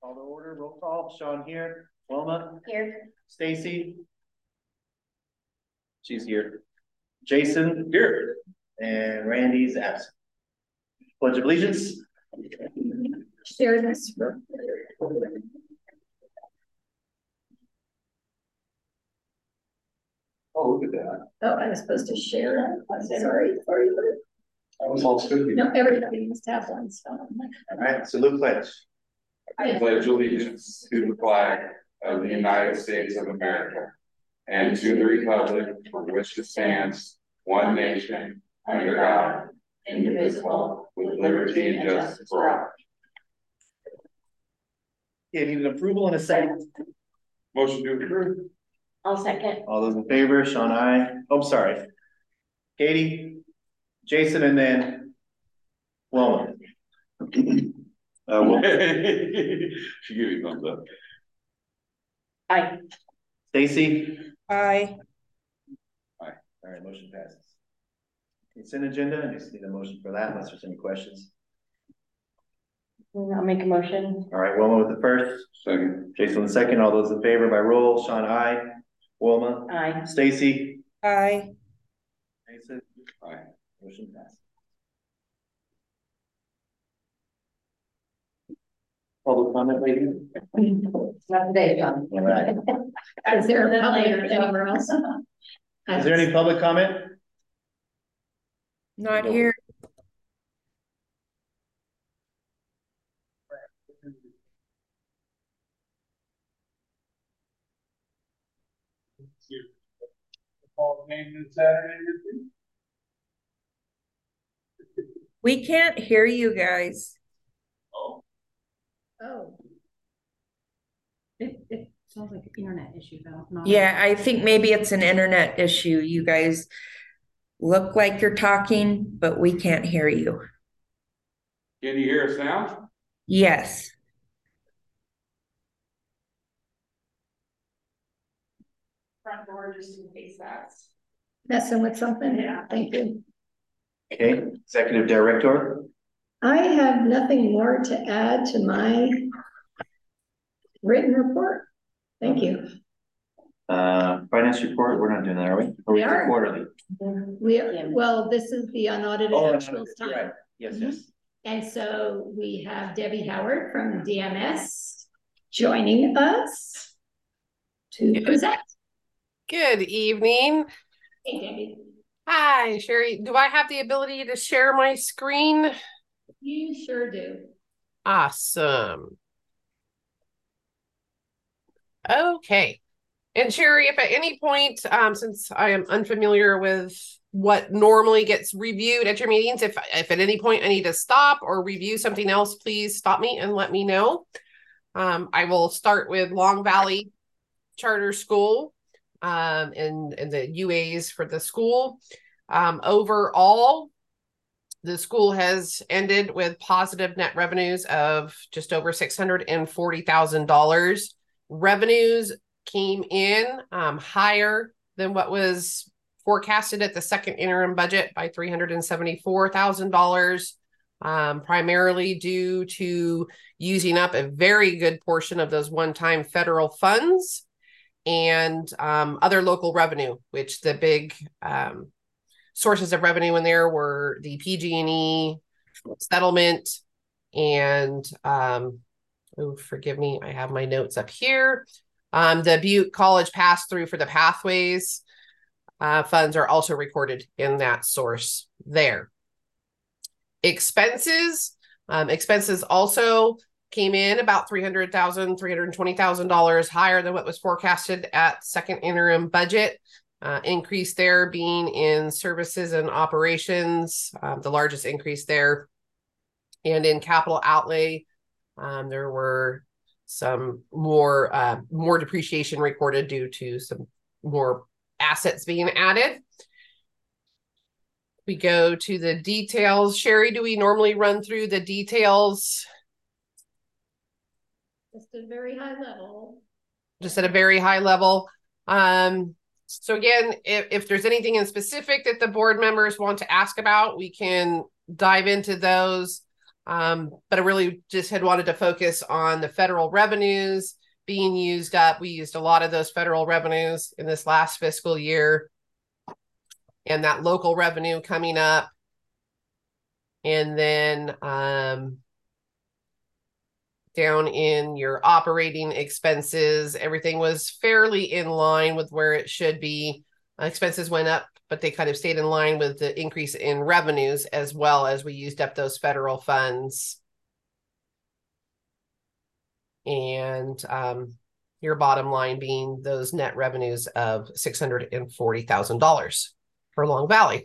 Call to order, roll call. Sean here. Wilma? Here. Stacy? She's here. Jason? Here. And Randy's absent. Pledge of allegiance. Share this. Oh, look at that. Oh, I was supposed to share. Sorry. That was all good. No, everybody must have one, so. All right, salute pledge. I pledge allegiance to the flag of the United States of America and to the republic for which it stands, one nation, under God, indivisible, with liberty and justice for all. Yeah, need an approval in a second. Motion to approve. I'll second. All those in favor, Sean, aye. Oh, sorry. Katie, Jason, and then Wilma. Wilma. She gave you thumbs up. Aye. Stacy? Aye. All right, motion passes. Consent agenda, I just need a motion for that unless there's any questions. I'll make a motion. All right, Wilma with the first. Second. Jason the second. All those in favor by roll. Sean, aye. Wilma? Aye. Stacy? Aye. Jason? Aye. Motion passes. Public comment, lady? Not today, John. All right. Is there a public anywhere else? Is there any public comment? Not here. We can't hear you guys. Oh. It sounds like an internet issue though. Yeah, I think maybe it's an internet issue. You guys look like you're talking, but we can't hear you. Can you hear us now? Yes. Front door just in case that's. Messing with something? Yeah. Thank you. Okay, Executive Director. I have nothing more to add to my written report. Thank you. Finance report, we're not doing that, are we? Or We are. Quarterly. Well, this is the unaudited actuals time. Right. Yes, yes. And so we have Debbie Howard from DMS joining us to present. Good evening. Hey, Debbie. Hi, Sherry. Do I have the ability to share my screen? You sure do. Awesome. Okay. And Sherry, if at any point, since I am unfamiliar with what normally gets reviewed at your meetings, if at any point I need to stop or review something else, please stop me and let me know. I will start with Long Valley Charter School and the UAs for the school. Overall, the school has ended with positive net revenues of just over $640,000. Revenues came in higher than what was forecasted at the second interim budget by $374,000, primarily due to using up a very good portion of those one-time federal funds and other local revenue, which the big sources of revenue in there were the PG&E settlement and oh, forgive me, I have my notes up here. The Butte College pass-through for the pathways funds are also recorded in that source there. Expenses also came in about $300,000, $320,000 higher than what was forecasted at second interim budget. Increase there being in services and operations, the largest increase there. And in capital outlay, there were some more depreciation recorded due to some more assets being added. We go to the details. Sherry, do we normally run through the details? Just at a very high level. Just at a very high level. So again, if there's anything in specific that the board members want to ask about, we can dive into those. But I really just had wanted to focus on the federal revenues being used up. We used a lot of those federal revenues in this last fiscal year, and that local revenue coming up. And then down in your operating expenses, everything was fairly in line with where it should be. Expenses went up, but they kind of stayed in line with the increase in revenues, as well as we used up those federal funds. And your bottom line being those net revenues of $640,000 for Long Valley.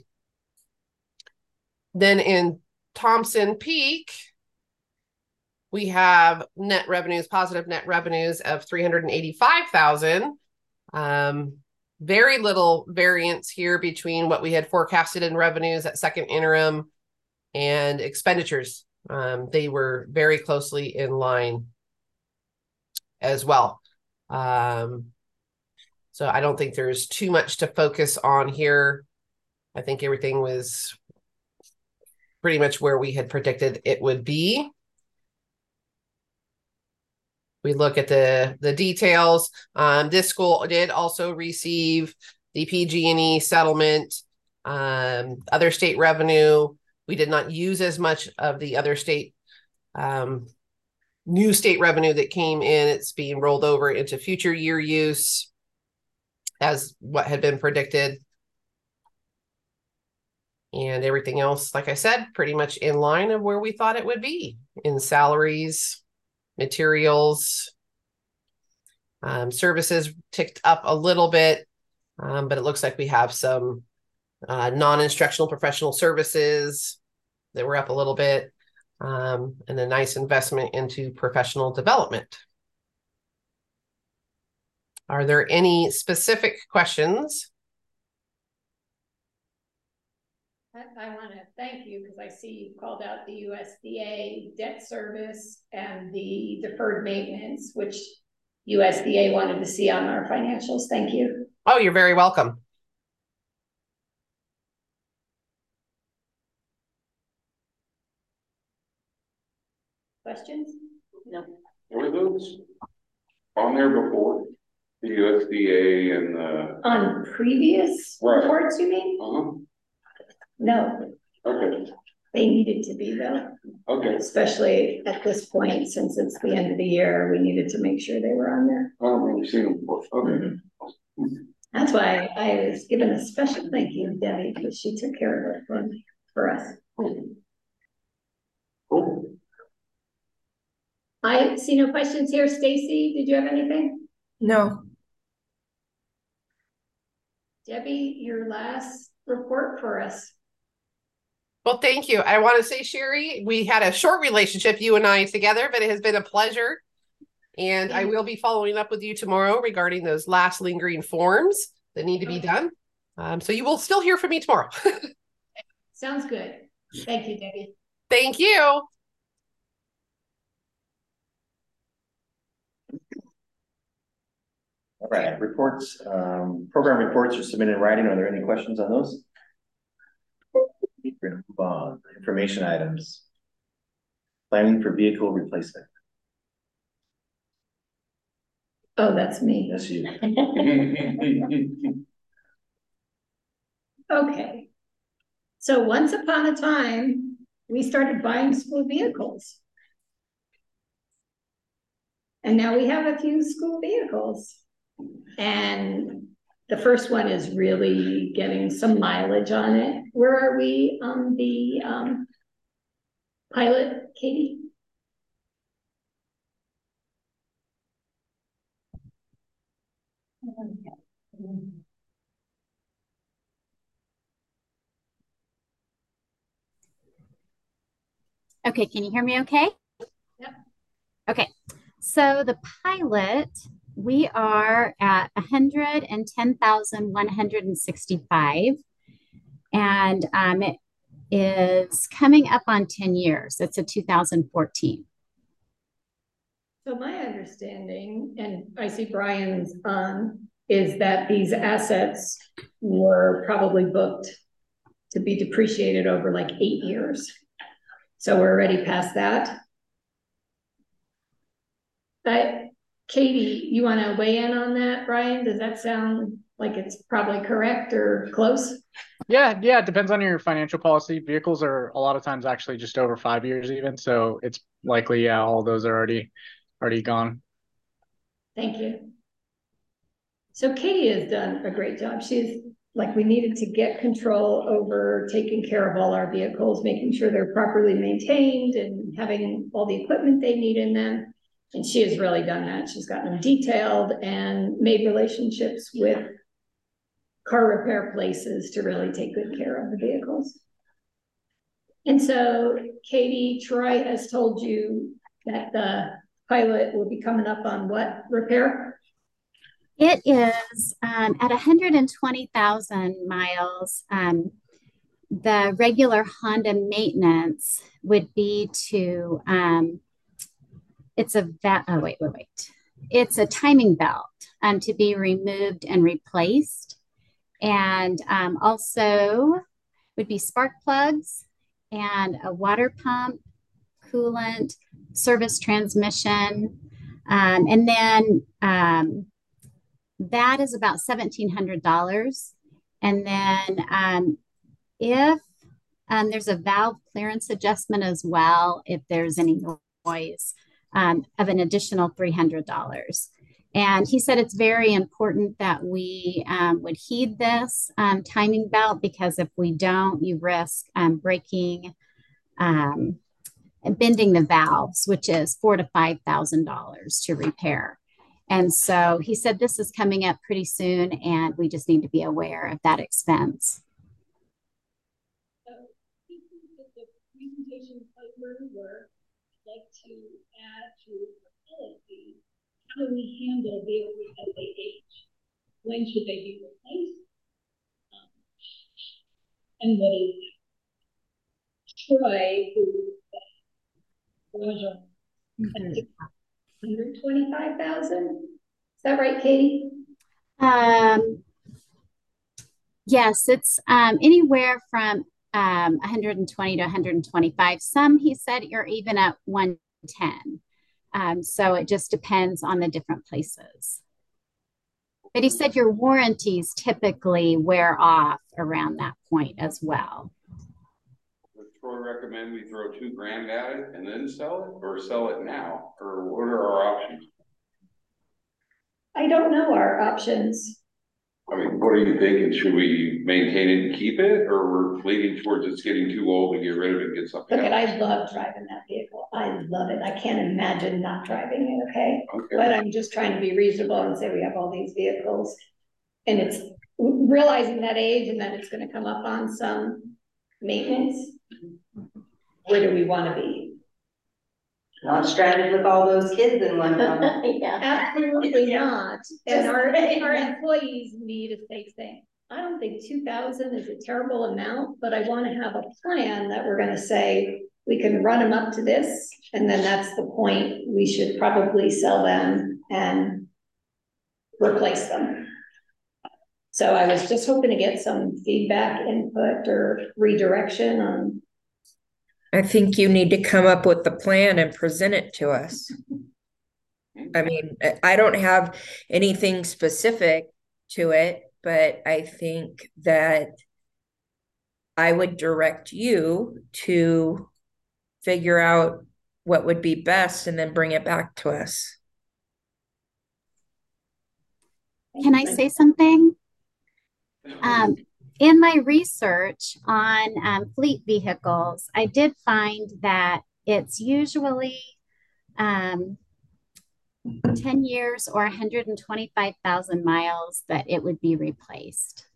Then in Thompson Peak, we have net revenues, positive net revenues of $385,000. Very little variance here between what we had forecasted in revenues at second interim and expenditures. They were very closely in line as well. So I don't think there's too much to focus on here. I think everything was pretty much where we had predicted it would be. We look at the details. This school did also receive the PG&E settlement, other state revenue. We did not use as much of the other state, new state revenue that came in. It's being rolled over into future year use as what had been predicted. And everything else, like I said, pretty much in line of where we thought it would be in salaries, materials, services ticked up a little bit, but it looks like we have some non-instructional professional services that were up a little bit, and a nice investment into professional development. Are there any specific questions? I want to thank you because I see you called out the USDA debt service and the deferred maintenance, which USDA wanted to see on our financials. Thank you. Oh, you're very welcome. Questions? No. Were those on there before? The USDA and the... On previous reports, you mean? No. Okay. They needed to be though. Okay. Especially at this point, since it's the end of the year, we needed to make sure they were on there. I don't remember seeing them before. Okay. That's why I was given a special thank you, Debbie, because she took care of it for us. Cool. I see no questions here. Stacy, did you have anything? No. Debbie, your last report for us. Well, thank you. I want to say, Sherry, we had a short relationship, you and I together, but it has been a pleasure. And I will be following up with you tomorrow regarding those last lingering forms that need to be done. So you will still hear from me tomorrow. Sounds good. Thank you, Debbie. Thank you. All right, reports, program reports are submitted in writing. Are there any questions on those? We're gonna move on. Information items. Planning for vehicle replacement. Oh, that's me. Yes, you. Okay. So once upon a time, we started buying school vehicles. And now we have a few school vehicles. And the first one is really getting some mileage on it. Where are we on the pilot, Katie? Okay, can you hear me okay? Yep. Okay, so the pilot, we are at 110,165, and it is coming up on 10 years. It's a 2014. So my understanding, and I see Brian's on, is that these assets were probably booked to be depreciated over like 8 years. So we're already past that. But Katie, you want to weigh in on that, Brian? Does that sound like it's probably correct or close? Yeah, it depends on your financial policy. Vehicles are a lot of times actually just over 5 years even, so it's likely, yeah, all those are already gone. Thank you. So Katie has done a great job. She's like, we needed to get control over taking care of all our vehicles, making sure they're properly maintained and having all the equipment they need in them. And she has really done that. She's gotten them detailed and made relationships with car repair places to really take good care of the vehicles. And so Katie, Troy has told you that the pilot will be coming up on what repair? It is at 120,000 miles. The regular Honda maintenance would be to, it's a It's a timing belt to be removed and replaced. And also would be spark plugs and a water pump, coolant, service transmission. And then that is about $1,700. And then if there's a valve clearance adjustment as well, if there's any noise, of an additional $300. And he said it's very important that we would heed this timing belt, because if we don't, you risk breaking and bending the valves, which is $4,000 to $5,000 to repair. And so he said this is coming up pretty soon, and we just need to be aware of that expense. The presentation work, I'd like to add to the policy, how do we handle vehicles as they age? When should they be replaced? And what is Troy, who was 125,000? Is that right, Katie? Yes, it's anywhere from 120 to 125. Some, he said, you're even at 110. So it just depends on the different places. But he said your warranties typically wear off around that point as well. Would Troy recommend we throw $2,000 at it and then sell it, or sell it now? Or what are our options? I don't know our options. I mean, what are you thinking? Should we maintain it and keep it, or we're leaning towards it's getting too old to get rid of it and get something Look, else? I love driving that vehicle. I love it. I can't imagine not driving it, okay? Okay. But I'm just trying to be reasonable and say we have all these vehicles. And it's realizing that age and that it's gonna come up on some maintenance. Where do we wanna be? Not stranded with all those kids in one room. Yeah. Absolutely not. And our employees need a safe thing. I don't think 2,000 is a terrible amount, but I want to have a plan that we're going to say we can run them up to this, and then that's the point. We should probably sell them and replace them. So I was just hoping to get some feedback, input, or redirection on. I think you need to come up with the plan and present it to us. I mean, I don't have anything specific to it, but I think that I would direct you to figure out what would be best and then bring it back to us. Can I say something? In my research on fleet vehicles, I did find that it's usually 10 years or 125,000 miles that it would be replaced.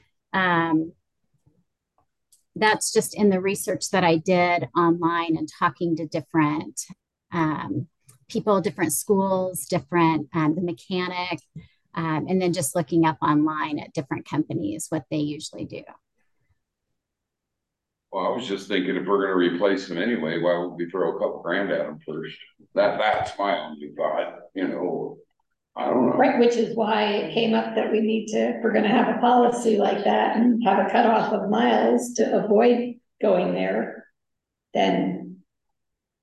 That's just in the research that I did online and talking to different people, different schools, different, the mechanic, and then just looking up online at different companies, what they usually do. Well, I was just thinking, if we're going to replace them anyway, why would we throw a couple grand at them first? That's my only thought, you know. I don't know. Right, which is why it came up that we need to, if we're gonna have a policy like that and have a cutoff of miles to avoid going there, then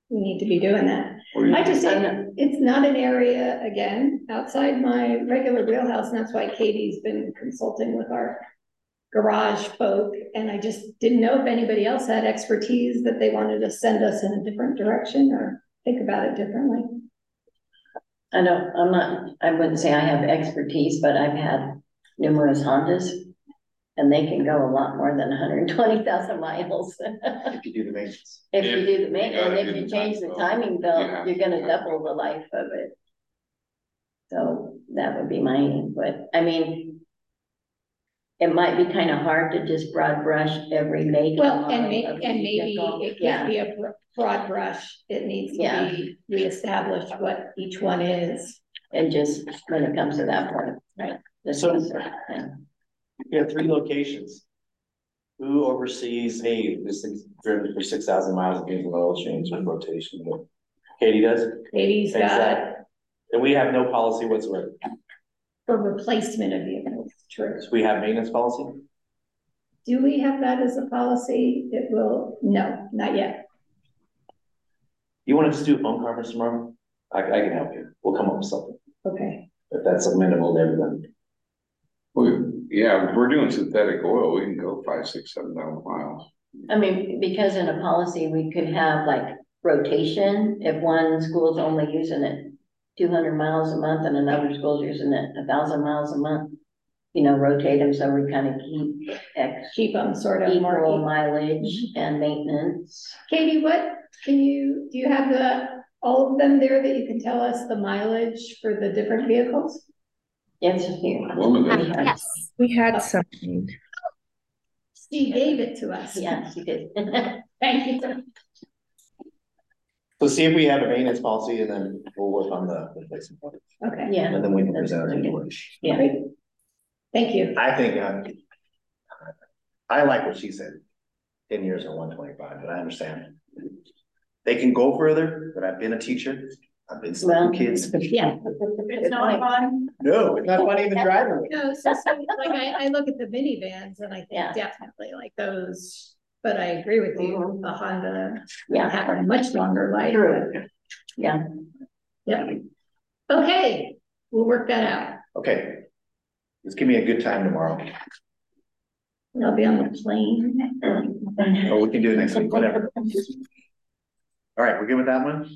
we need to be doing that. Well, I just say, it's not an area, again, outside my regular wheelhouse, and that's why Katie's been consulting with our garage folk, and I just didn't know if anybody else had expertise that they wanted to send us in a different direction or think about it differently. I wouldn't say I have expertise, but I've had numerous Hondas and they can go a lot more than 120,000 miles. If you do the maintenance. If you do the maintenance, gotta and do if you the change the timing timing belt, belt, you're gonna double the life of it. So that would be my input. I mean, it might be kind of hard to just broad brush every make. Well, model and of maybe vehicle. it can't be a broad brush, it needs to Yeah. be reestablished what each one is. And just when it comes to that point. Right. So- Yeah. You have 3 locations. Who oversees, hey, this thing's driven for 6,000 miles, it needs an oil change and rotation? Katie does? Katie's got Exactly. And we have no policy whatsoever. for replacement of vehicles, true. So we have maintenance policy? Do we have that as a policy? It will, no, not yet. You want to just do a phone conference tomorrow? I can help you. We'll come up with something. Okay. If that's amenable to everybody. Yeah, if we're doing synthetic oil, we can go 5, 6, 7,000 miles. I mean, because in a policy, we could have like rotation, if one school's only using it 200 miles a month and another school's using it 1,000 miles a month, you know, rotate them so we kind of Keep them sort of equal more. mileage and maintenance. Katie, do you have all of them there that you can tell us the mileage for the different vehicles? It's here. Limited. Yes. We had something. She gave it to us. Yeah, she did. Thank you. So see if we have a maintenance policy and then we'll work on the replacement. Okay. Yeah. And then we can present it. Yeah. Great. Thank you. I think, I like what she said. 10 years or 125, but I understand. They can go further, but I've been a teacher. I've been Well, some kids. Yeah. It's not fun. No, it's not fun even driving. No, so like I look at the minivans and I think Yeah. definitely like those, but I agree with you, the Honda Yeah. have a much longer life. True. Yeah. Yeah. Okay, we'll work that out. Okay. Just give me a good time tomorrow. I'll be on the plane. Or we can do it next week, whatever. All right, we're good with that one?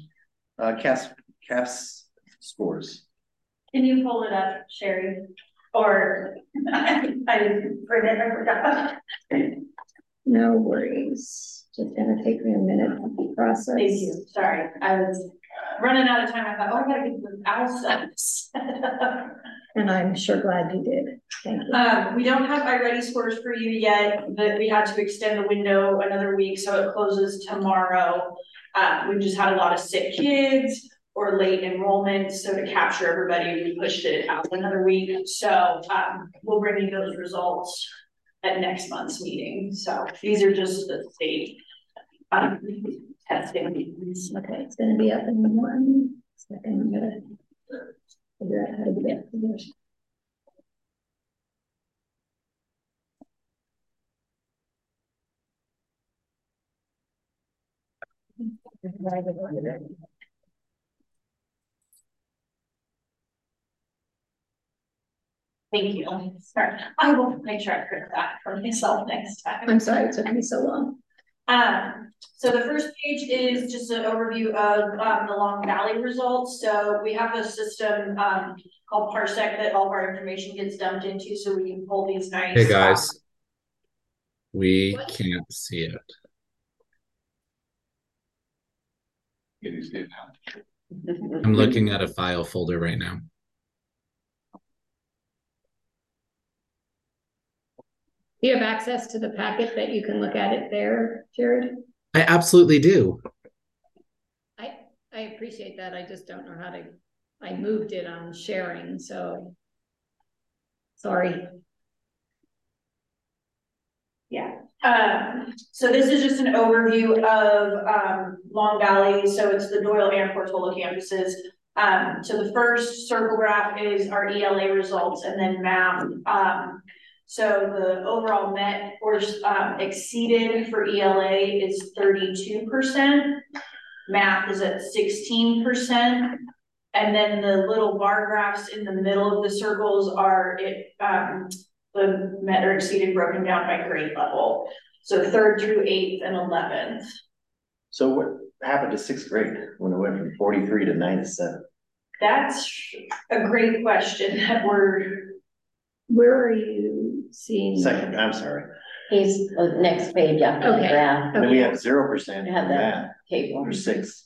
CAS scores. Can you pull it up, Sherry? Or I didn't print it, I forgot. No worries. Just gonna take me a minute to process. Thank you, sorry, I was running out of time, I thought, oh, I gotta get the owl. And I'm sure glad you did. Thank you. We don't have iReady scores for you yet, but we had to extend the window another week, so it closes tomorrow. We've just had a lot of sick kids or late enrollment, so to capture everybody, we pushed it out another week. So we'll bring you those results at next month's meeting. So these are just the state testing. Okay, it's gonna be up in 1 second. I'm gonna figure out how to get to this. Thank you. Sorry, I will make sure I print that for myself next time. I'm sorry it took me so long. So the first page is just an overview of the Long Valley results. So we have a system called Parsec that all of our information gets dumped into, so we can pull these nice. Hey guys, we can't see it. It is good now. I'm looking at a file folder right now. Do you have access to the packet that you can look at it there, Jared? I absolutely do. I appreciate that. I just don't know how to, I moved it on sharing, so. Sorry. Yeah. So this is just an overview of Long Valley. So it's the Doyle and Portola campuses. So the first circle graph is our ELA results, and then math. So the overall met or exceeded for ELA is 32%. math is at 16%. And then the little bar graphs in the middle of the circles are the met or exceeded broken down by grade level. So 3rd through 8th and 11th. So what happened to 6th grade when it went from 43 to 97? That's a great question that where are you seeing? Second, I'm sorry. He's next page after the Okay. graph. And then we have 0% You have in that math table. for 6.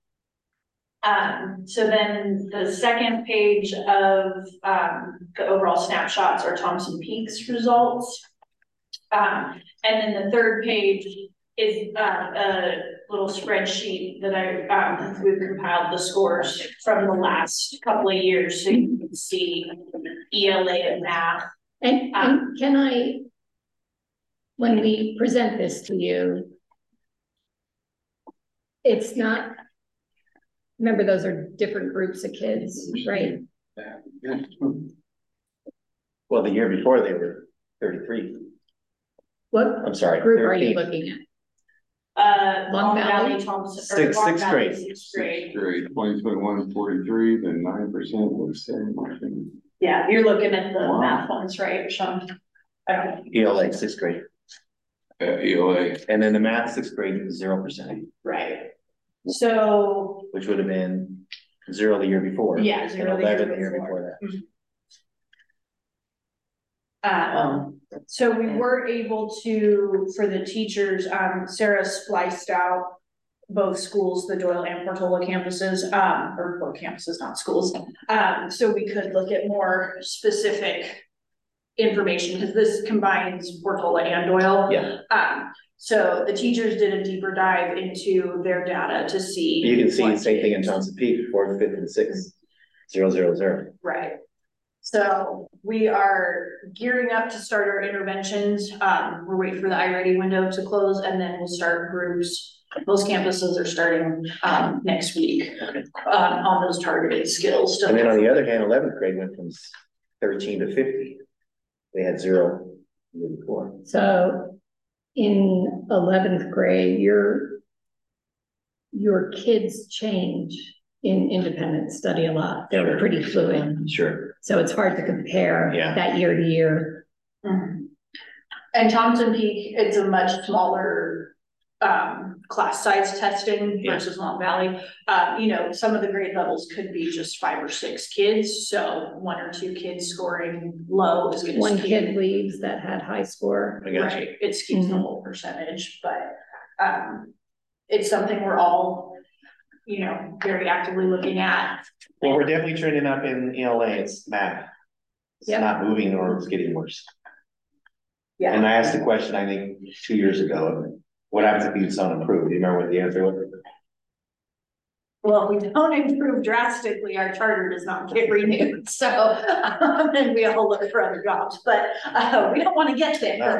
So then the second page of the overall snapshots are Thompson Peak's results. And then the 3rd page is a little spreadsheet that we've compiled the scores from the last couple of years, so you can see ELA and math. And can I, when we present this to you, it's not, remember those are different groups of kids, right? Well, the year before they were 33. What I'm sorry. group are you 13. looking at? Long Valley? Valley Thompson. Sixth grade. 6th grade. Grade 2021 43, then 9% was 7%. Yeah, you're looking at the Wow. math ones, right, Sean? Okay. ELA 6th grade. ELA. And then the math 6th grade is 0%, Right. So, which would have been 0 the year before. yeah, And 0 11 the year before that. So we were able to, for the teachers, Sarah spliced out both schools, the Doyle and Portola campuses, or both campuses, not schools. So we could look at more specific information, because this combines Portola and Doyle. Yeah. So the teachers did a deeper dive into their data to see. You can see the what same thing in kids- Thompson Peak, 4th, 5th, and 6th, 0, 0, 0. Right. So we are gearing up to start our interventions. We're waiting for the iReady window to close, and then we'll start groups. Most campuses are starting next week on those targeted skills. And then on the other hand, 11th grade went from 13 to 50. They had 0 the year before. So in 11th grade, your kids change in independent study a lot. They're pretty fluid. Sure. So it's hard to compare Yeah. that year to year. Mhm. And Thompson Peak, it's a much smaller class size testing Yeah. versus Long Valley. You know, some of the grade levels could be just 5 or 6 kids, so 1 or 2 kids scoring low is gonna One skew. kid leaves that had high score. I got you. Right, it skews the whole percentage, but it's something we're all, you know, very actively looking at. Well, we're definitely trending up in ELA. It's math. It's Yep. not moving or it's getting worse. Yeah. And I asked the question, I think, 2 years ago, what happens if you don't improve? Do you remember what the answer was? Well, if we don't improve drastically, our charter does not get renewed, so, and we all look for other jobs, but, we don't wanna get there.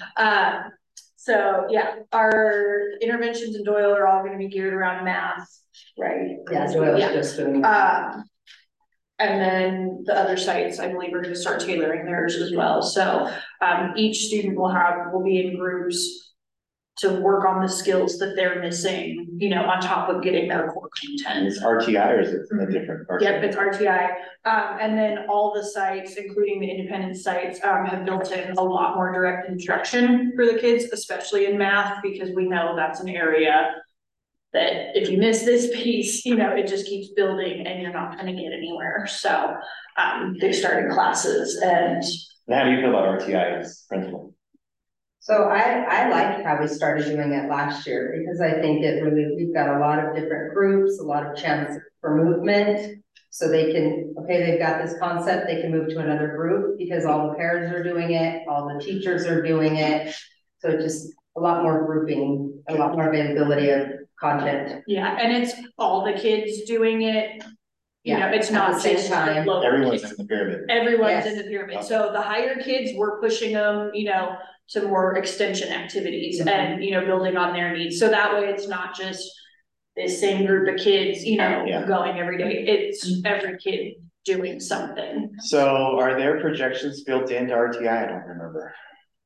So, yeah, our interventions in Doyle are all gonna be geared around math, right? Yeah, Doyle's Yeah. just doing. And then the other sites, I believe, are gonna start tailoring theirs as well, so, each student will be in groups to work on the skills that they're missing, you know, on top of getting their core And content. it's RTI or is it a different? Yep, it's RTI. And then all the sites, including the independent sites, have built in a lot more direct instruction for the kids, especially in math, because we know that's an area that if you miss this piece, you know, it just keeps building and you're not gonna get anywhere. So, they started classes and How do you feel about RTI as principal? So I like how we started doing it last year, because I think we've got a lot of different groups, a lot of chance for movement. So they can, okay, they've got this concept, they can move to another group because all the parents are doing it, all the teachers are doing it. So just a lot more grouping, a lot more availability of content. yeah, and it's all the kids doing it. You know, Yeah, it's at not the same just the time. lower Everyone's kids. in the pyramid. Everyone's Yes. in the pyramid, so the higher kids, we're pushing them, you know, to more extension activities and, you know, building on their needs, so that way it's not just this same group of kids, you know, Yeah. going every day, it's every kid doing something. So are there projections built into RTI? I don't remember.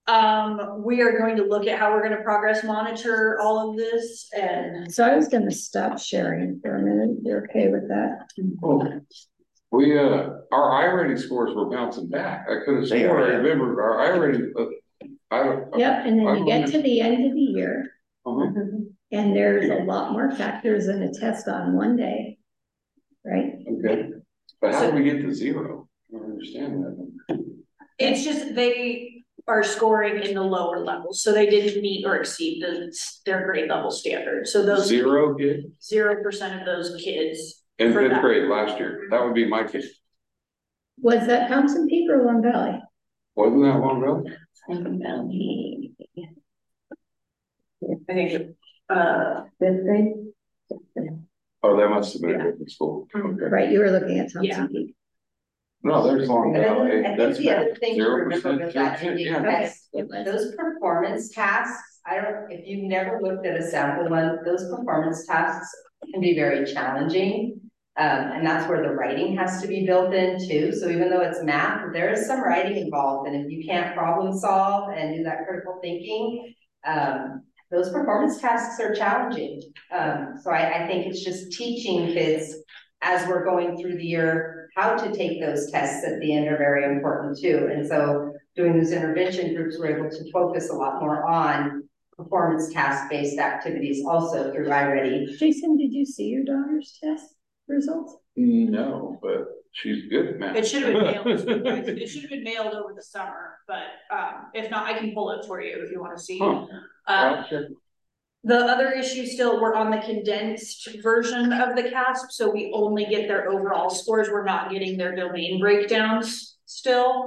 We are going to look at how we're gonna progress monitor all of this and. So I was gonna stop sharing for a minute. You're okay with that? Oh, we, our iReady scores were bouncing back. I could have They sworn, are, I yeah. remember our iReady, I don't. Yep, and then I you don't get to the end of the year Uh-huh. and there's a lot more factors than a test on one day, right? Okay, but how do we get to zero? I don't understand that. It's just they are scoring in the lower levels, so they didn't meet or exceed their grade level standards. So those Zero kid 0% of those kids in for fifth that. grade last year. That would be my kid. Was that Thompson Peak or Lone Valley? Wasn't that one ago? I think Fifth grade? Oh, that must have been a different school. Okay. Right, you were looking at Yeah. Thompson Peak. No, there's Long But I Valley. think That's the other thing to remember 0%. with that, Judy, Yeah. is It was. those performance tasks, if you've never looked at a sample one, those performance tasks can be very challenging. And that's where the writing has to be built in too. So even though it's math, there is some writing involved. And if you can't problem solve and do that critical thinking, those performance tasks are challenging. So I think it's just teaching kids as we're going through the year, how to take those tests at the end are very important too. And so doing those intervention groups, we're able to focus a lot more on performance task-based activities also through iReady. Jason, did you see your daughter's test results? No, but she's good at math. it should have been mailed. It should have been mailed over the summer, but if not, I can pull it for you if you want to see. Huh. Sure. The other issue still, we're on the condensed version of the CASP, so we only get their overall scores. We're not getting their domain breakdowns still.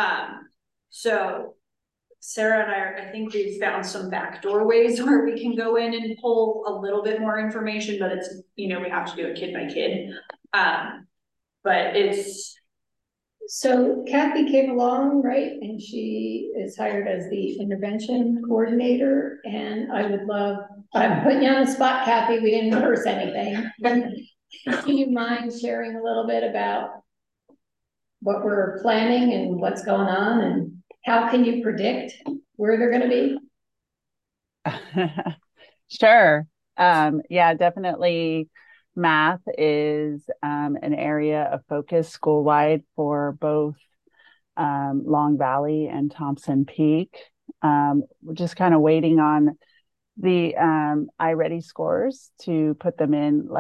So Sarah and I think we've found some backdoor ways where we can go in and pull a little bit more information, but it's, we have to do it kid by kid. But it's. So Kathy came along, right? And she is hired as the intervention coordinator. And I'm putting you on the spot, Kathy. We didn't rehearse anything. Do you mind sharing a little bit about what we're planning and what's going on and how can you predict where they're going to be? Sure. Yeah, definitely. Math is an area of focus school-wide for both Long Valley and Thompson Peak. We're just kind of waiting on the iReady scores to put them in.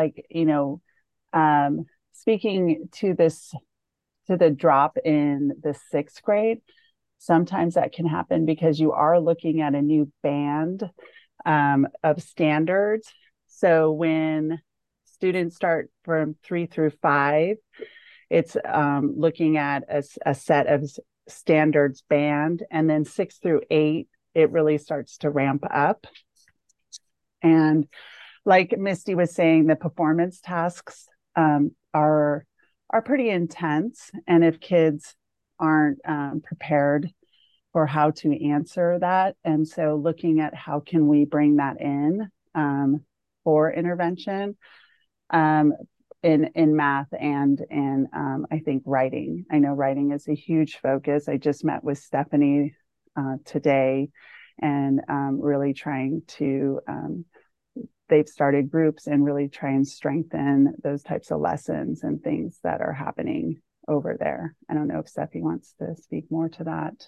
Speaking to the drop in the sixth grade, sometimes that can happen because you are looking at a new band of standards. So when students start from 3 through 5, it's looking at a set of standards band, and then 6 through 8, it really starts to ramp up. And like Misty was saying, the performance tasks are pretty intense, and if kids aren't prepared for how to answer that, and so looking at how can we bring that in for intervention in math and in I think writing. I know writing is a huge focus. I just met with Stephanie today, and really trying to they've started groups and really try and strengthen those types of lessons and things that are happening over there. I don't know if Steffi wants to speak more to that.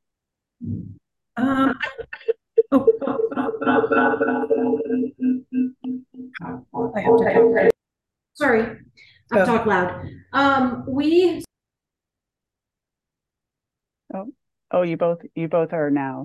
I have to talk. Sorry, I'll talk loud. You both are now.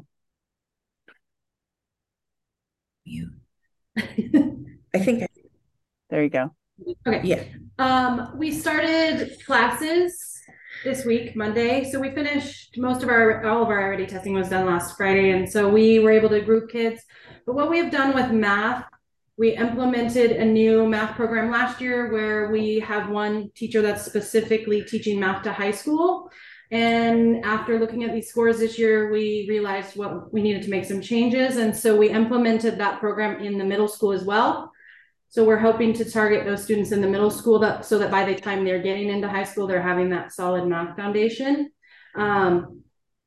You. I think there you go. Okay. Yeah. We started classes this week, Monday. So we finished all of our iReady testing was done last Friday. And so we were able to group kids. But what we have done with math, we implemented a new math program last year where we have one teacher that's specifically teaching math to high school. And after looking at these scores this year, we realized we needed to make some changes. And so we implemented that program in the middle school as well. So we're hoping to target those students in the middle school so that by the time they're getting into high school, they're having that solid math foundation. And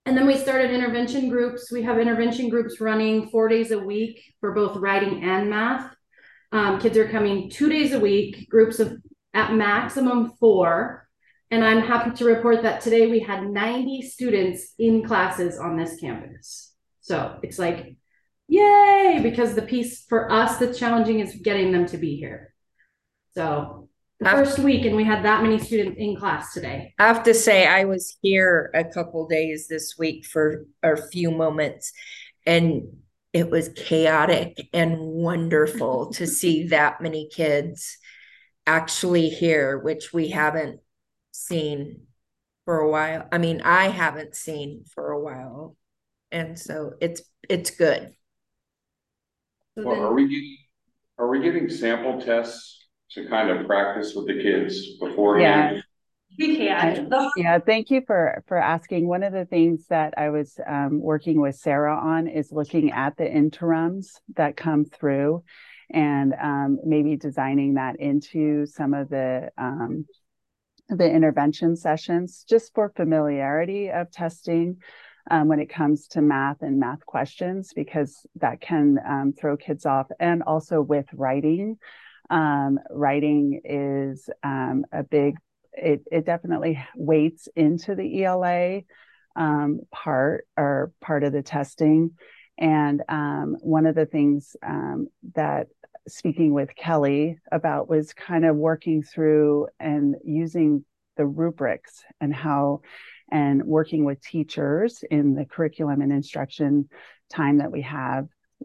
And then we started intervention groups. We have intervention groups running 4 days a week for both writing and math. Kids are coming 2 days a week, groups of at maximum 4. And I'm happy to report that today we had 90 students in classes on this campus. So it's like, yay, because the piece for us that's challenging is getting them to be here. So the first week, and we had that many students in class today. I have to say, I was here a couple days this week for a few moments, and it was chaotic and wonderful to see that many kids actually here, which we haven't seen for a while. I mean, I haven't seen for a while. And so it's good. So Well, then, are we getting sample tests to kind of practice with the kids beforehand? We can. Yeah, thank you for asking. One of the things that I was working with Sarah on is looking at the interims that come through, and maybe designing that into some of the intervention sessions, just for familiarity of testing when it comes to math and math questions, because that can throw kids off. And also with writing. Writing is a big, it definitely weights into the ELA part of the testing. And one of the things that speaking with Kelly about was kind of working through and using the rubrics and working with teachers in the curriculum and instruction time that we have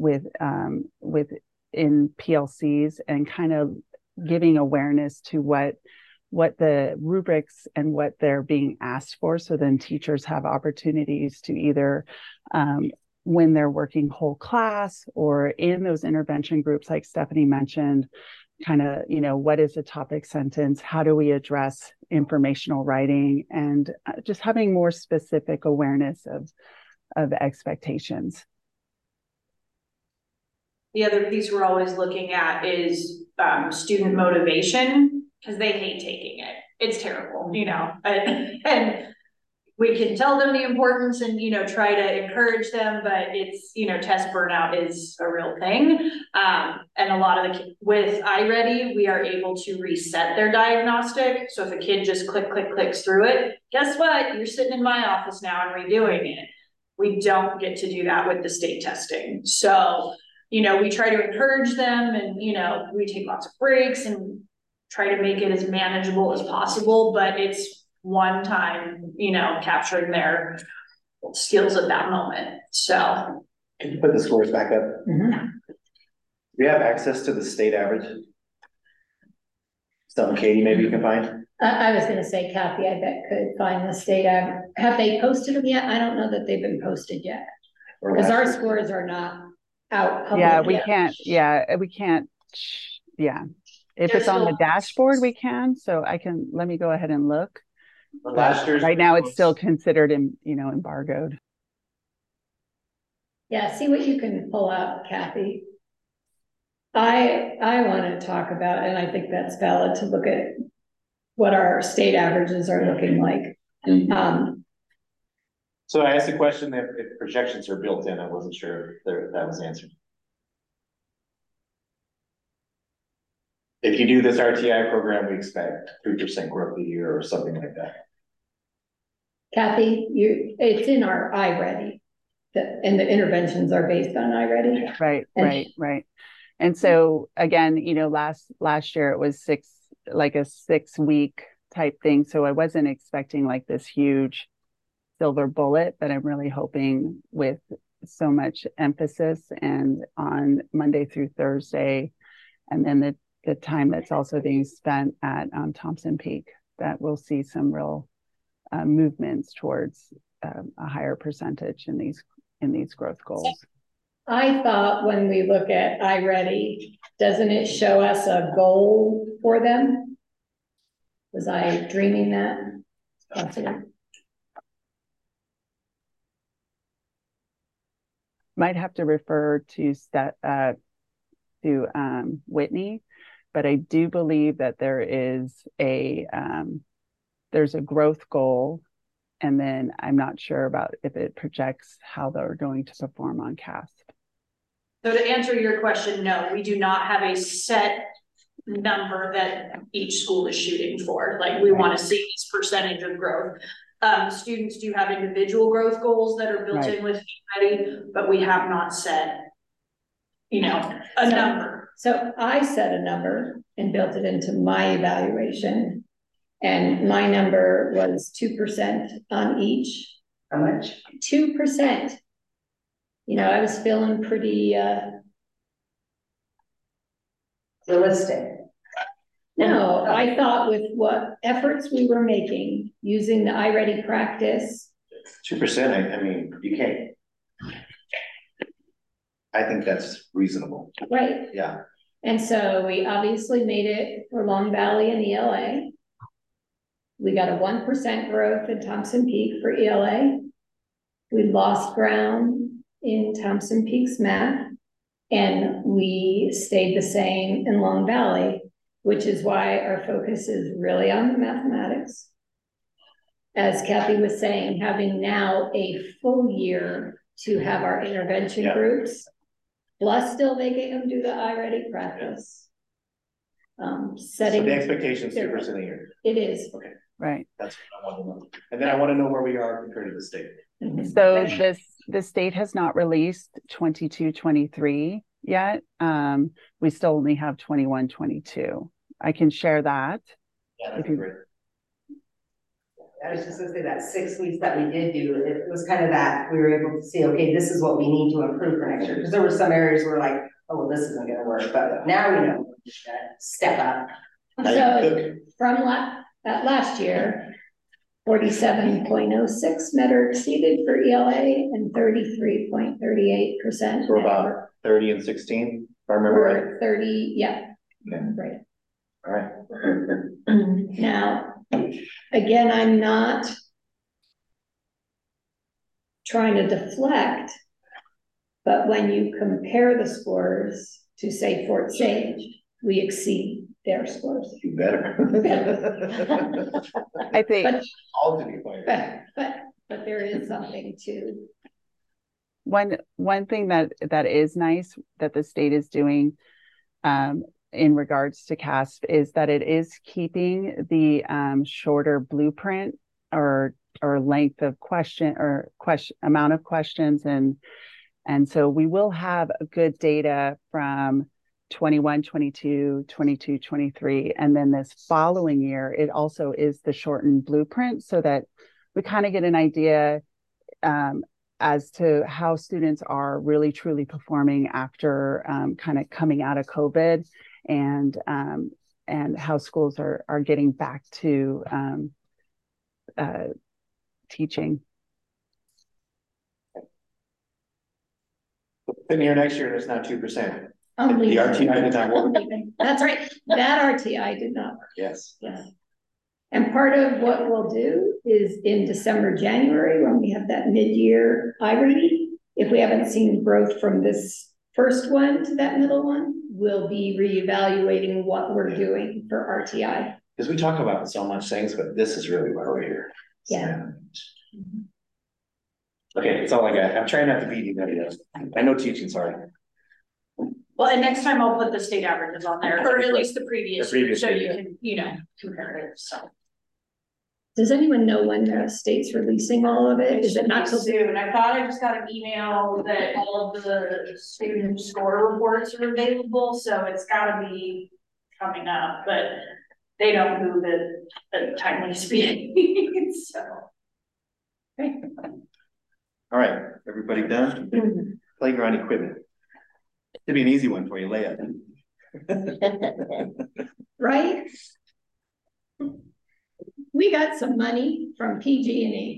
in PLCs, and kind of giving awareness to what the rubrics and what they're being asked for. So then teachers have opportunities to either when they're working whole class or in those intervention groups, like Stephanie mentioned, kind of, what is a topic sentence? How do we address informational writing? And just having more specific awareness of expectations. The other piece we're always looking at is student motivation, because they hate taking it. It's terrible, and we can tell them the importance and, try to encourage them, but it's, test burnout is a real thing. And a lot of with iReady, we are able to reset their diagnostic. So if a kid just clicks through it, guess what? You're sitting in my office now and redoing it. We don't get to do that with the state testing. So, we try to encourage them, and, we take lots of breaks and try to make it as manageable as possible, but it's one time, capturing their skills at that moment. So. Can you put the scores back up? Mm-hmm. Do you have access to the state average? Something Katie maybe you can find? I was gonna say, Kathy, I bet could find the state average. Have they posted them yet? I don't know that they've been posted yet. Because our scores are not out public Yeah, we yet. can't. Yeah, we can't. Yeah, if it's on the dashboard, we can. So let me go ahead and look. Last year's right now, it's still considered embargoed. Yeah, see what you can pull out, Kathy. I want to talk about, and I think that's valid, to look at what our state averages are looking like. So I asked the question if projections are built in. I wasn't sure if that was answered. If you do this RTI program, we expect 3% growth a year or something like that. Kathy, it's in our iReady, and the interventions are based on iReady. Right. And so again, last year it was a 6 week type thing. So I wasn't expecting like this huge silver bullet, but I'm really hoping with so much emphasis and on Monday through Thursday, and then the time that's also being spent at Thompson Peak, that we'll see some real movements towards a higher percentage in these growth goals. I thought when we look at iReady, doesn't it show us a goal for them? Was I dreaming that? Possibly. Might have to refer to Whitney, but I do believe that there's a growth goal And then I'm not sure about if it projects how they're going to perform on CASP. So to answer your question, no, we do not have a set number that each school is shooting for. Like, we want to see this percentage of growth. Students do have individual growth goals that are built in with Ready, but we have not set, you know, a number. So I set a number and built it into my evaluation. And my number was 2% on each. How much? 2%. You know, I was feeling pretty, realistic. no, I thought with what efforts we were making using the iReady practice. 2%, I mean, you can't. I think that's reasonable. Right. Yeah. And so we obviously made it for Long Valley and ELA. We got a 1% growth in Thompson Peak for ELA. We lost ground in Thompson Peak's math, and we stayed the same in Long Valley, which is why our focus is really on the mathematics. As Kathy was saying, having now a full year to have our intervention groups, plus still making them do the iReady practice. Setting So the expectation is 2% a year. It is. Okay. Right. That's what I want to know. And then I want to know where we are compared to the state. So the state has not released 22-23 yet. We still only have 21-22. I can share that. Yeah, that'd be great. I was just gonna say that 6 weeks that we did do, it was kind of that we were able to see, okay, this is what we need to improve for next year. Because there were some areas where like, oh, well, this isn't gonna work, but now we know we should step up. So from last year, 47.06 met or exceeded for ELA and 33.38%. So about 30 and 16, if I remember right. 30, yeah. Yeah. Right. All right. Now, again, I'm not trying to deflect, but when you compare the scores to, say, Fort Sage, we exceed their scores. You better. I think. All to be clear. But there is something to. One thing that is nice that the state is doing in regards to CASP is that it is keeping the shorter blueprint or length of amount of questions, and so we will have good data from 21, 22, 22, 23, and then this following year it also is the shortened blueprint, so that we kind of get an idea as to how students are really truly performing after kind of coming out of COVID, and how schools are getting back to teaching. Sitting here next year, it's not 2%. The Only RTI did not work. That's right. That RTI did not work. Yes. Yes. And part of what we'll do is in December, January, when we have that mid-year iReady, if we haven't seen growth from this first one to that middle one, we'll be reevaluating what we're doing for RTI. Because we talk about so much things, but this is really why we're here. Yeah. Okay, that's all I got. I'm trying not to beat you. I know teaching, sorry. Well, and next time I'll put the state averages on there, or at least the previous year, so you can, you know, compare it, so. Does anyone know when the state's releasing all of it? Is it not till soon? I thought I just got an email that all of the student score reports are available, so it's gotta be coming up, but they don't move it at timely speed, so. Okay. All right, everybody done? Playground equipment. It'd be an easy one for you, Leah. Right? We got some money from PG&E.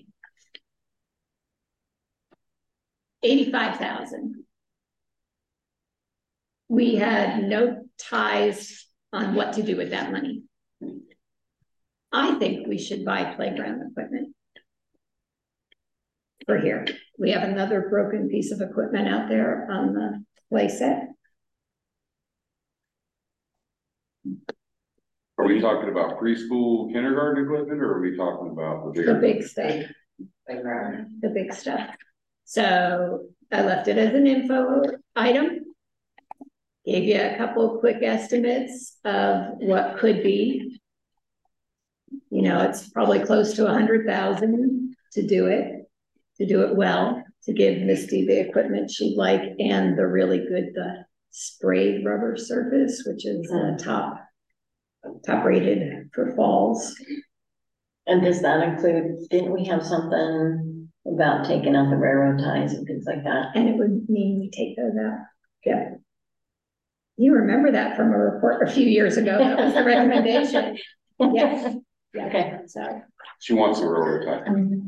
85,000. We had no ties on what to do with that money. I think we should buy playground equipment for here. We have another broken piece of equipment out there on the play set. Are we talking about preschool kindergarten equipment, or are we talking about The big stuff. the big stuff. So I left it as an info item. Gave you a couple of quick estimates of what could be. You know, it's probably close to 100,000 to do it well, to give Misty the equipment she'd like and the really good, the sprayed rubber surface, which is top rated for falls. And does that include, didn't we have something about taking out the railroad ties and things like that? And it would mean we take those out. Yeah. You remember that from a report a few years ago. That was the recommendation. Yes. Yeah. Okay. So She wants a railroad tie.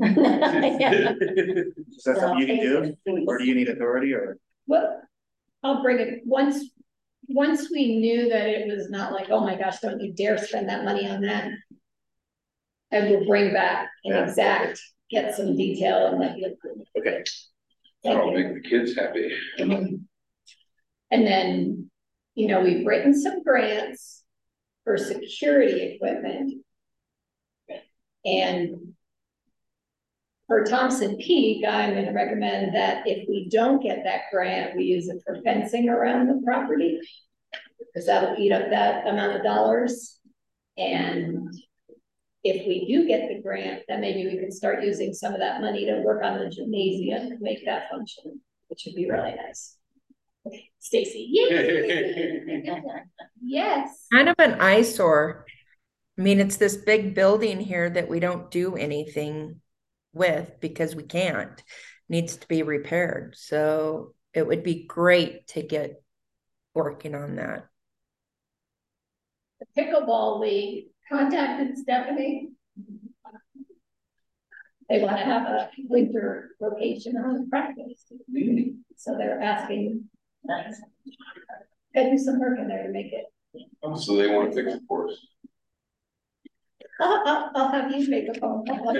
Is that something you can do, or do you need authority, or? well, I'll bring it once we knew that it was not like, oh my gosh, don't you dare spend that money on that. I will bring back an exact, get some detail and let you. Okay. That'll make the kids happy. And then, you know, we've written some grants for security equipment. And for Thompson Peak, I'm going to recommend that if we don't get that grant, we use it for fencing around the property, because that'll eat up that amount of dollars. And if we do get the grant, then maybe we can start using some of that money to work on the gymnasium and make that function, which would be really nice. Okay, Stacy, yay! Yes. Kind of an eyesore. I mean, it's this big building here that we don't do anything with because we can't. Needs to be repaired. So it would be great to get working on that. The pickleball league contacted Stephanie. They want to have a winter location on practice. So they're asking, gotta do some work in there to make it. Oh, so they want to fix it for us. I'll have you make a phone call.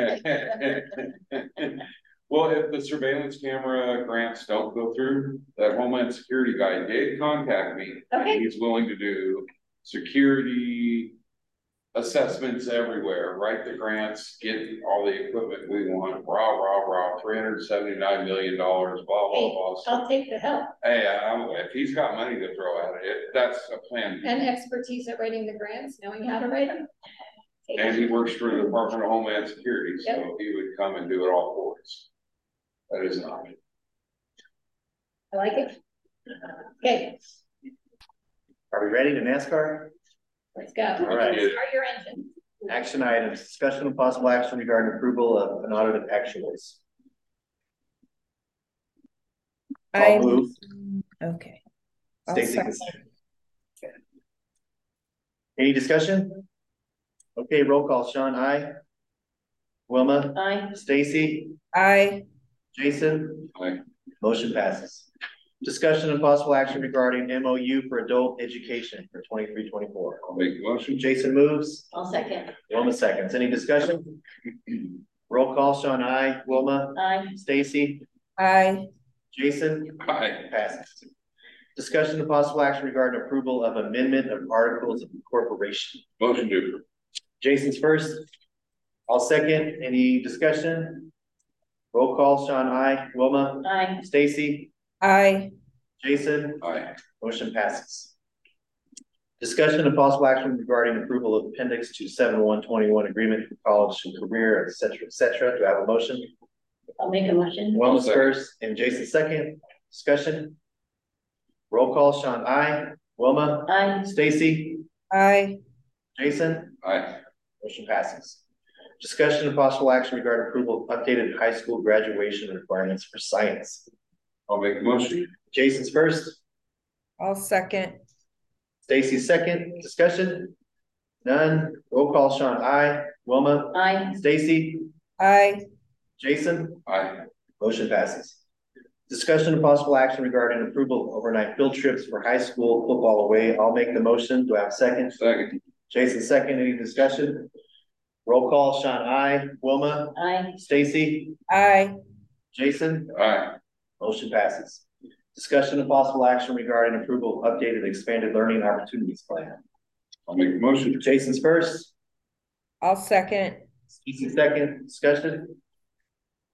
Well, if the surveillance camera grants don't go through, that Homeland Security guy did contact me. Okay. And he's willing to do security assessments everywhere, write the grants, get all the equipment we want, $379 million, blah, blah, Hey, blah. I'll take the help Hey, if he's got money to throw at it, that's a plan. and expertise at writing the grants, knowing how to write them. And he works for the Department of Homeland Security, so Yep. he would come and do it all for us. That is an option. I like it. Okay, Are we ready to NASCAR? let's go. All right. Start your engine. Action items, discussion of possible action regarding approval of unaudited actuals. I'll move. Okay. I'll Stacy can second. second. Okay. Any discussion? Okay, roll call. Sean, aye. Wilma? Aye. Stacy? Aye. Jason? Aye. Motion passes. Discussion of possible action regarding MOU for adult education for 23-24. I'll make the motion. Jason moves. I'll second. Wilma seconds. Any discussion? Roll call. Sean, aye. Wilma? Aye. Stacy? Aye. Jason? Aye. Passes. Discussion of possible action regarding approval of amendment of articles of incorporation. Motion to approve. Jason's first. I'll second. Any discussion? Roll call. Sean, aye. Wilma? Aye. Stacy? Aye. Jason? Aye. Motion passes. Discussion of possible action regarding approval of appendix to 7/1/21 agreement for college and career, et cetera, et cetera. Do I have a motion? I'll make a motion. Wilma's first and Jason second. Discussion. Roll call. Sean, aye. Wilma? Aye. Stacy? Aye. Jason? Aye. Motion passes. Discussion of possible action regarding approval of updated high school graduation requirements for science. I'll make the motion. Jason's first, I'll second. Stacy's second. Discussion? None. Roll call. Sean, aye. Wilma? Aye. Stacy? Aye. Jason? Aye. Motion passes. Discussion of possible action regarding approval of overnight field trips for high school football away. I'll make the motion. Do I have a second? Second. Jason second. Any discussion? Roll call. Sean, aye. Wilma? Aye. Stacy? Aye. Jason? Aye. Motion passes. Discussion of possible action regarding approval of updated expanded learning opportunities plan. I'll make the motion. Jason's first, I'll second. Stacy second. Discussion?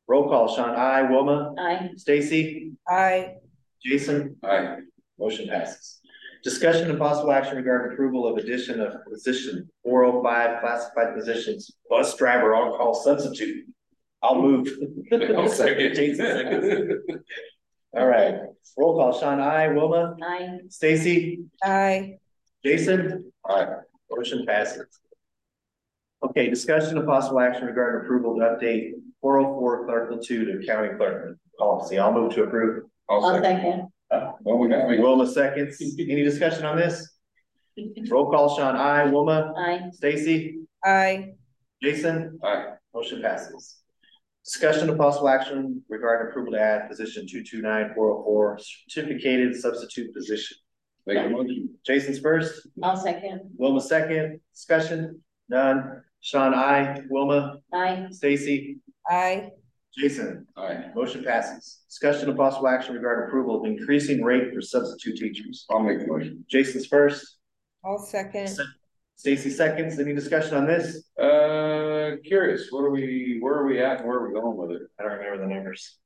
Roll call, Sean, I, Wilma, Aye. Stacy, I, Jason, Aye. motion passes. Discussion and possible action regarding approval of addition of position 405 classified positions, bus driver on-call substitute. I'll move. I'll second. Jason seconds. All right, roll call, Sean, I, Wilma, Aye. Stacy, I, Jason, Aye. motion passes. Okay, discussion and possible action regarding approval to update 404 clerical 2 to county clerk policy. I'll move to approve. I'll second. Well, we got me. Wilma seconds. Any discussion on this? Roll call, Sean, I, Wilma, Aye. Stacy, I, Jason, Aye. motion passes. Discussion of possible action regarding approval to add position 229-404 certificated substitute position. Make a motion. Jason's first, I'll second. Wilma second, discussion, none. Sean, I, Wilma, Aye. Stacy, I, Jason, Aye. motion passes. Discussion of possible action regarding approval of increasing rate for substitute teachers. I'll make the motion. Jason's first, I'll second. Stacy seconds. Any discussion on this? Curious, where are we at, and where are we going with it? I don't remember the numbers.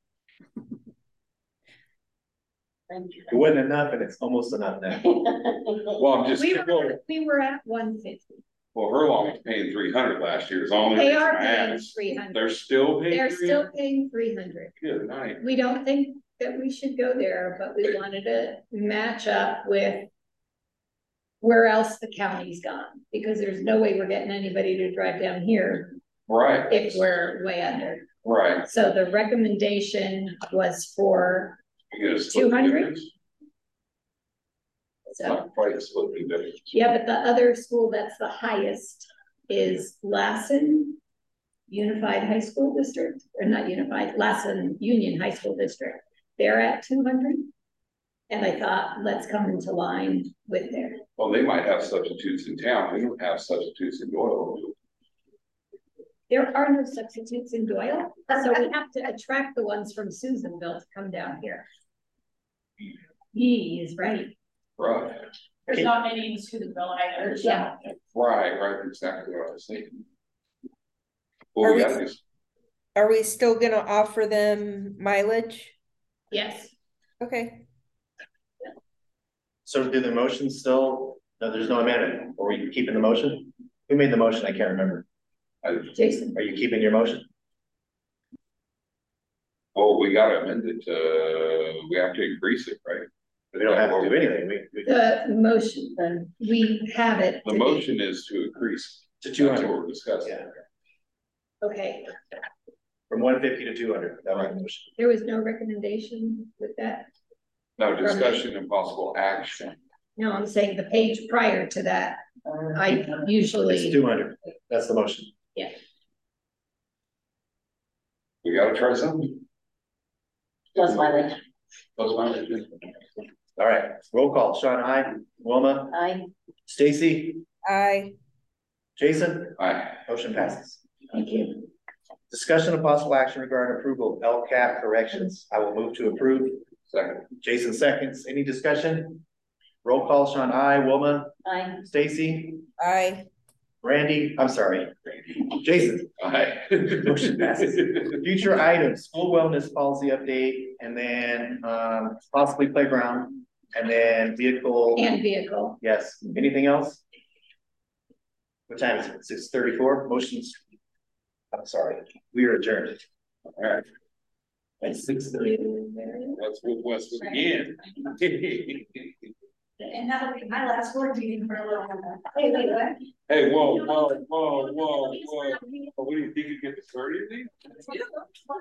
It wasn't enough and it's almost enough now. Well, I'm just, We were at 150. well, Hurlong was paying 300 last year, is the only They reason are I paying asked. 300. They're still paying They're 300? still paying 300. Good night. We don't think that we should go there, but we wanted to match up with where else the county's gone, because there's no way we're getting anybody to drive down here Right. if we're way under. Right. So the recommendation was for, You get a split 200? difference. It's so, not quite a split difference. yeah, but the other school that's the highest is Lassen Unified High School District, or not Unified, Lassen Union High School District. They're at 200. And I thought, let's come into line with there. Well, they might have substitutes in town. We don't have substitutes in Doyle. There are no substitutes in Doyle, so we have to attract the ones from Susanville to come down here. He is right. Right. There's not many in Susanville either, so. Yeah. Right, exactly what I was thinking. Are Well, we we- got this. are we still gonna offer them mileage? Yes. Okay. So do the motions still, no, there's no amendment, or are you keeping the motion? Who made the motion? I can't remember. Jason. Are you keeping your motion? Well, we gotta amend it, we have to increase it, right? We don't have to do anything. We The motion, we have it. The motion is to increase. to That's 200. what we're discussing. Yeah, Okay, from 150 to 200. That was the motion. there was no recommendation with that. No discussion and possible action. No, I'm saying the page prior to that, I It's usually, 200. That's the motion. We gotta try something. Plus mileage. Plus mileage. All right, roll call. Sean, I, Wilma, Aye. Stacy, I, Jason, Aye. motion passes. thank you. Discussion of possible action regarding approval of LCAP corrections. I will move to approve. Second. Jason seconds. Any discussion? Roll call. Sean, I, Wilma, Aye. Stacy, I, Randy, I'm sorry, Jason. Aye. Motion passes. Future items, school wellness policy update, and then possibly playground, and then vehicle. And vehicle. Yes, anything else? What time is it? 6:34, motions. I'm sorry, we are adjourned. All right. At 6:30. That's what West again. And that'll be my last board meeting for a little while. Hey, whoa. What do you think you get the 30 of these?